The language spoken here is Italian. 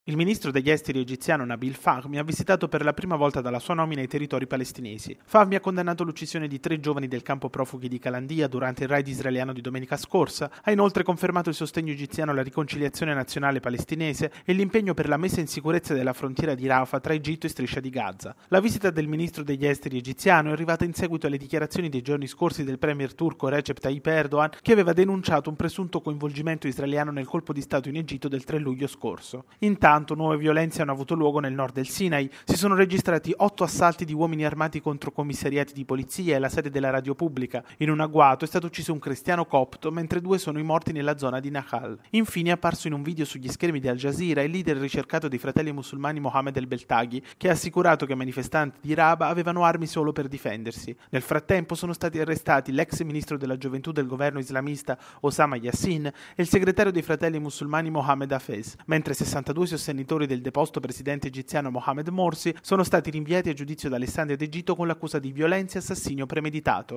Il ministro degli esteri egiziano Nabil Fahmy ha visitato per la prima volta dalla sua nomina i territori palestinesi. Fahmy ha condannato l'uccisione di 3 giovani del campo profughi di Calandia durante il raid israeliano di domenica scorsa, ha inoltre confermato il sostegno egiziano alla riconciliazione nazionale palestinese e l'impegno per la messa in sicurezza della frontiera di Rafah tra Egitto e Striscia di Gaza. La visita del ministro degli esteri egiziano è arrivata in seguito alle dichiarazioni dei giorni scorsi del premier turco Recep Tayyip Erdogan, che aveva denunciato un presunto coinvolgimento israeliano nel colpo di stato in Egitto del 3 luglio scorso. Intanto nuove violenze hanno avuto luogo nel nord del Sinai. Si sono registrati 8 assalti di uomini armati contro commissariati di polizia e la sede della radio pubblica. In un agguato è stato ucciso un cristiano copto, mentre 2 sono i morti nella zona di Nahal. Infine è apparso in un video sugli schermi di Al Jazeera il leader ricercato dei fratelli musulmani Mohammed el-Beltaghi, che ha assicurato che i manifestanti di Raba avevano armi solo per difendersi. Nel frattempo sono stati arrestati l'ex ministro della gioventù del governo islamista Osama Yassin e il segretario dei fratelli musulmani Mohammed Hafez, mentre 62 sostenitori del deposto presidente egiziano Mohamed Morsi sono stati rinviati a giudizio da Alessandria d'Egitto con l'accusa di violenza e assassinio premeditato.